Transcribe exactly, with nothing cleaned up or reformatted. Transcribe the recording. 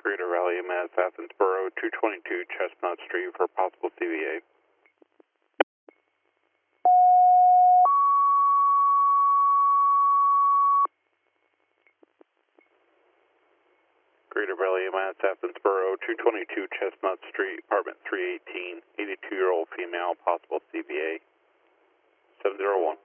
Greater Raleigh, Mass, Athensboro, two twenty-two Chestnut Street for possible C V A. Greater Raleigh, Mass, Athensboro, two twenty-two Chestnut Street, apartment three eighteen, eighty-two-year-old female, possible C V A. seven zero one.